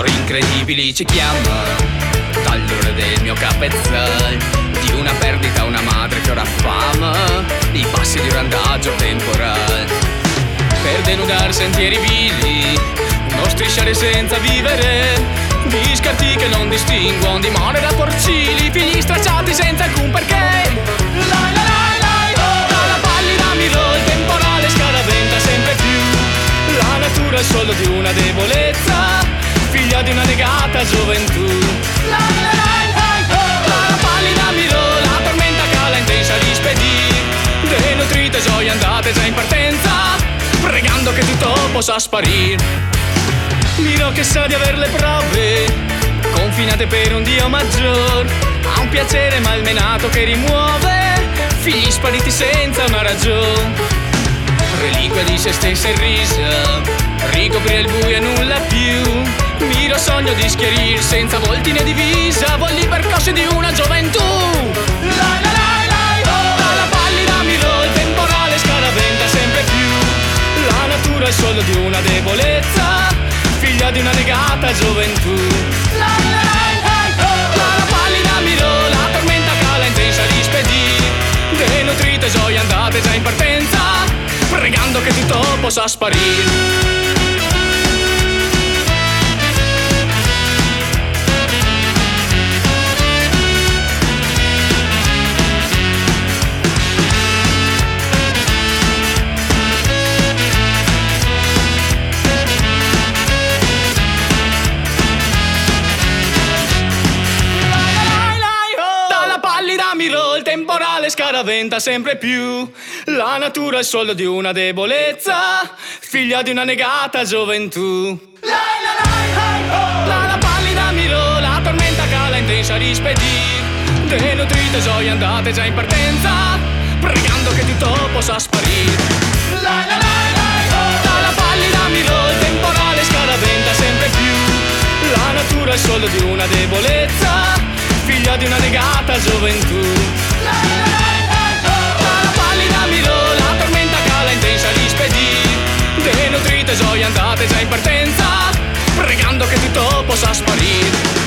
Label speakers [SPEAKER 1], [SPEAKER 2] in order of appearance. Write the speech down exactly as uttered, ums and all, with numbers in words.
[SPEAKER 1] storie incredibili ci chiama. Dall'ora del mio capezzale, di una perdita, una madre che ora affama, i passi di un randaggio temporale. Per denudare sentieri vili, uno strisciare senza vivere, di scarti che non distinguono dimore da porcili, figli stracciati senza alcun perché. Lai, lai, lai, lai, oh. Dalla pallida miro il temporale scaraventa sempre più. La natura è solo di una debolezza, figlia di una negata gioventù. Lai, lai, lai, lai, oh. Dalla pallida miro la tormenta cala intensa di spedì, denutrite gioie andate già in partenza, pregando che tutto possa sparire. Miro che sa di aver le prove confinate per un dio maggior, ha un piacere malmenato che rimuove figli spariti senza una ragione. Reliquia di se stessa irrisa, ricoprire il buio e nulla più. Miro sogno di schierir senza volti né divisa, vogli percossi di una gioventù. Lai, lai, lai, lai, oh. Dalla pallida miro il temporale scaraventa sempre più. La natura è solo di una debolezza, figlia di una negata gioventù. Lai, lai, lai, lai, oh. Dalla pallida miro la tormenta cala intensa di spedì, denutrite gioie andate già in partenza, pregando che tutto possa sparire. Miro il temporale scaraventa sempre più, la natura è solo di una debolezza, figlia di una negata gioventù. Lai, lai, lai, lai, oh. Dalla pallida miro la tormenta cala intensa di spedì, denutrite gioie andate già in partenza, pregando che tutto possa sparire. Lai, lai, lai, lai, oh. Dalla pallida miro il temporale scaraventa sempre più, la natura è solo di una debolezza, figlia di una negata gioventù. Lai, lai, lai, lai, oh. Dalla pallida miro la tormenta cala intensa di spedì, denutrite gioie andate già in partenza, pregando che tutto possa sparire.